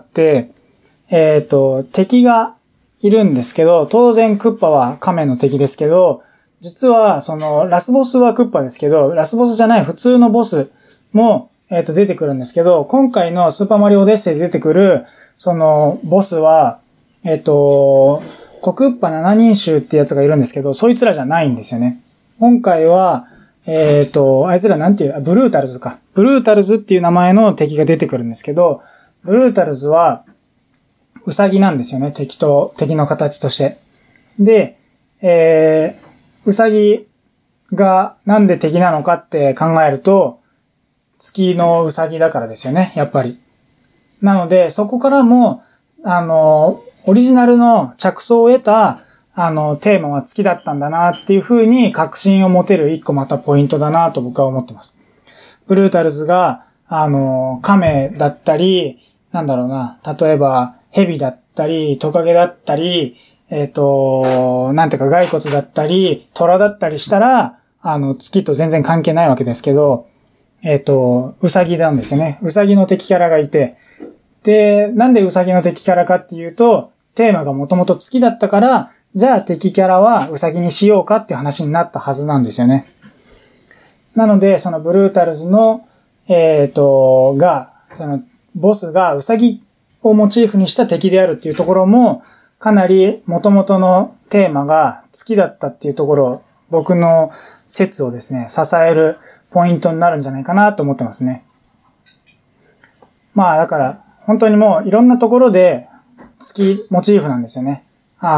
S1: 敵がいるんですけど、当然クッパは亀の敵ですけど、実はそのラスボスはクッパですけど、ラスボスじゃない普通のボスも、出てくるんですけど、今回のスーパーマリオオデッセイで出てくる、そのボスは、コクッパ7人衆ってやつがいるんですけど、そいつらじゃないんですよね。今回は、あいつらなんていう、ブルータルズか。ブルータルズっていう名前の敵が出てくるんですけど、ブルータルズは、ウサギなんですよね。敵の形として。で、ウサギがなんで敵なのかって考えると、月のウサギだからですよね、やっぱり。なので、そこからも、オリジナルの着想を得た、テーマは月だったんだなっていう風に確信を持てる一個またポイントだなと僕は思ってます。ブルータルズが、亀だったり、なんだろうな、例えば、蛇だったり、トカゲだったり、なんていうか骸骨だったり、虎だったりしたら、月と全然関係ないわけですけど、ウサギなんですよね。ウサギの敵キャラがいて、 で、なんでウサギの敵キャラかっていうと、テーマがもともと月だったから、じゃあ敵キャラはウサギにしようかっていう話になったはずなんですよね。なので、そのブルータルズの、そのボスがウサギをモチーフにした敵であるっていうところも、かなり元々のテーマが月だったっていうところ、僕の説をですね、支えるポイントになるんじゃないかなと思ってますね。まあだから、本当にもういろんなところで月モチーフなんですよね。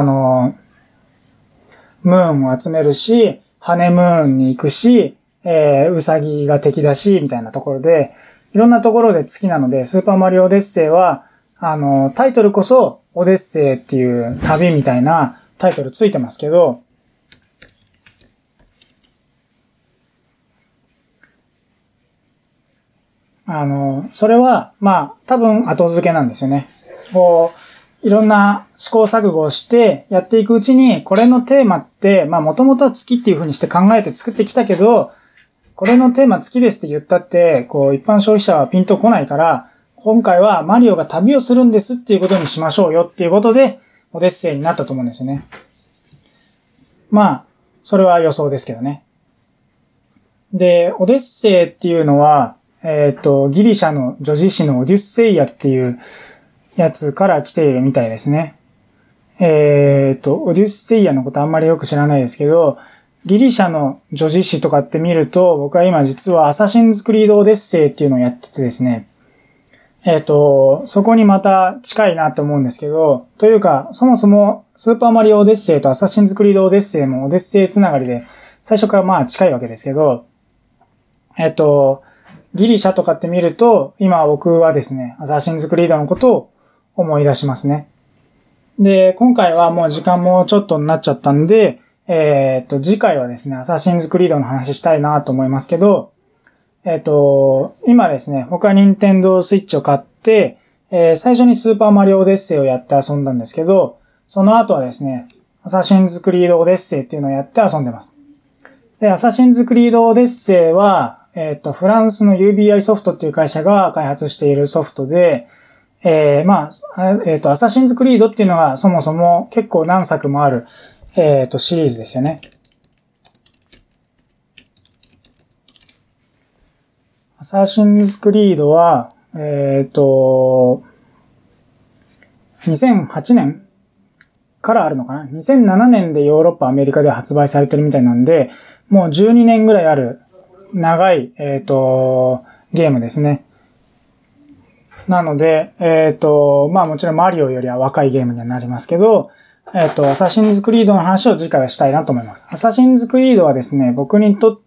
S1: ムーンを集めるし、ハネムーンに行くし、ウサギが敵だし、みたいなところで、いろんなところで月なので、スーパーマリオオデッセイは、タイトルこそ、オデッセイっていう旅みたいなタイトルついてますけど、それは、まあ、多分後付けなんですよね。こう、いろんな試行錯誤をしてやっていくうちに、これのテーマって、まあ、もともとは月っていう風にして考えて作ってきたけど、これのテーマ月ですって言ったって、こう、一般消費者はピンとこないから、今回はマリオが旅をするんですっていうことにしましょうよっていうことで、オデッセイになったと思うんですよね。まあ、それは予想ですけどね。で、オデッセイっていうのは、ギリシャの女子誌のオデュッセイアっていうやつから来ているみたいですね。オデュッセイアのことあんまりよく知らないですけど、ギリシャの女子誌とかって見ると、僕は今実はアサシンズクリードオデッセイっていうのをやっててですね、そこにまた近いなと思うんですけど、というか、そもそもスーパーマリオオデッセイとアサシンズクリードオデッセイもオデッセイつながりで、最初からまあ近いわけですけど、ギリシャとかって見ると、今僕はですね、アサシンズクリードのことを思い出しますね。で、今回はもう時間もちょっとになっちゃったんで、次回はですね、アサシンズクリードの話したいなと思いますけど、今ですね、僕は任天堂スイッチを買って、最初にスーパーマリオオデッセイをやって遊んだんですけど、その後はですね、アサシンズクリードオデッセイっていうのをやって遊んでます。で、アサシンズクリードオデッセイは、フランスの UBI ソフトっていう会社が開発しているソフトで、アサシンズクリードっていうのがそもそも結構何作もある、シリーズですよね。アサシンズクリードは、2008年からあるのかな ?2007 年でヨーロッパ、アメリカで発売されてるみたいなんで、もう12年ぐらいある長い、ゲームですね。なので、まあもちろんマリオよりは若いゲームにはなりますけど、アサシンズクリードの話を次回はしたいなと思います。アサシンズクリードはですね、僕にとって、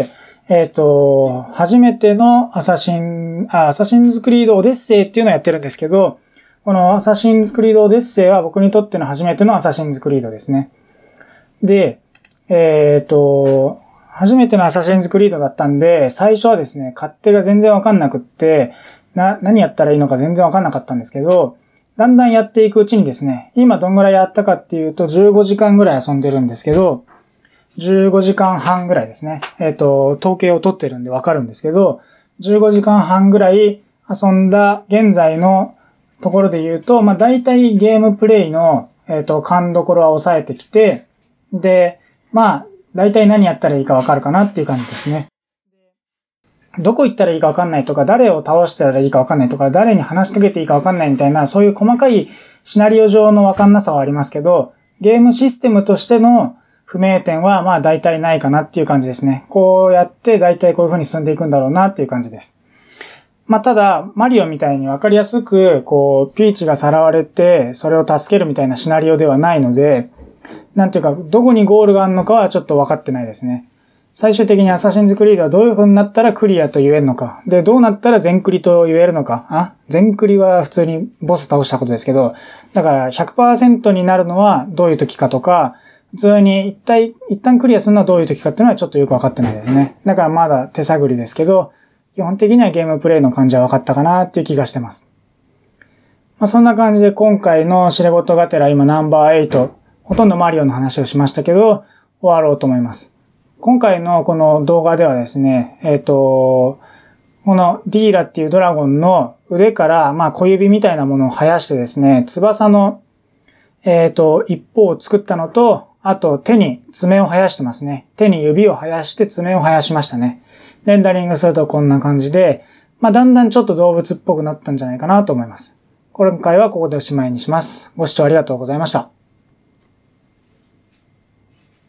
S1: 初めてのアサシンズクリードオデッセイっていうのをやってるんですけど、このアサシンズクリードオデッセイは僕にとっての初めてのアサシンズクリードですね。で、初めてのアサシンズクリードだったんで、最初はですね、勝手が全然わかんなくって、何やったらいいのか全然わかんなかったんですけど、だんだんやっていくうちにですね、今どんぐらいやったかっていうと15時間ぐらい遊んでるんですけど、15時間半ぐらいですね。統計を取ってるんでわかるんですけど、15時間半ぐらい遊んだ現在のところで言うと、まあ大体ゲームプレイの、勘どころは抑えてきて、で、まあ大体何やったらいいかわかるかなっていう感じですね。どこ行ったらいいかわかんないとか、誰を倒したらいいかわかんないとか、誰に話しかけていいかわかんないみたいな、そういう細かいシナリオ上のわかんなさはありますけど、ゲームシステムとしての不明点はまあ大体ないかなっていう感じですね。こうやって大体こういう風に進んでいくんだろうなっていう感じです。まあただ、マリオみたいにわかりやすく、こう、ピーチがさらわれて、それを助けるみたいなシナリオではないので、なんていうか、どこにゴールがあるのかはちょっと分かってないですね。最終的にアサシンズクリードはどういう風になったらクリアと言えるのか。で、どうなったら全クリと言えるのか。全クリは普通にボス倒したことですけど、だから 100% になるのはどういう時かとか、普通に一旦クリアするのはどういう時かっていうのはちょっとよく分かってないですね。だからまだ手探りですけど、基本的にはゲームプレイの感じは分かったかなっていう気がしてます。まあそんな感じで今回の知れ事がてら今ナンバー8、ほとんどマリオの話をしましたけど、終わろうと思います。今回のこの動画ではですね、このディーラっていうドラゴンの、 腕から、小指みたいなものを生やしてですね、翼の、一方を作ったのと、あと手に爪を生やしてますね。手に指を生やして爪を生やしましたね。レンダリングするとこんな感じで、だんだんちょっと動物っぽくなったんじゃないかなと思います。今回はここでおしまいにします。ご視聴ありがとうございました。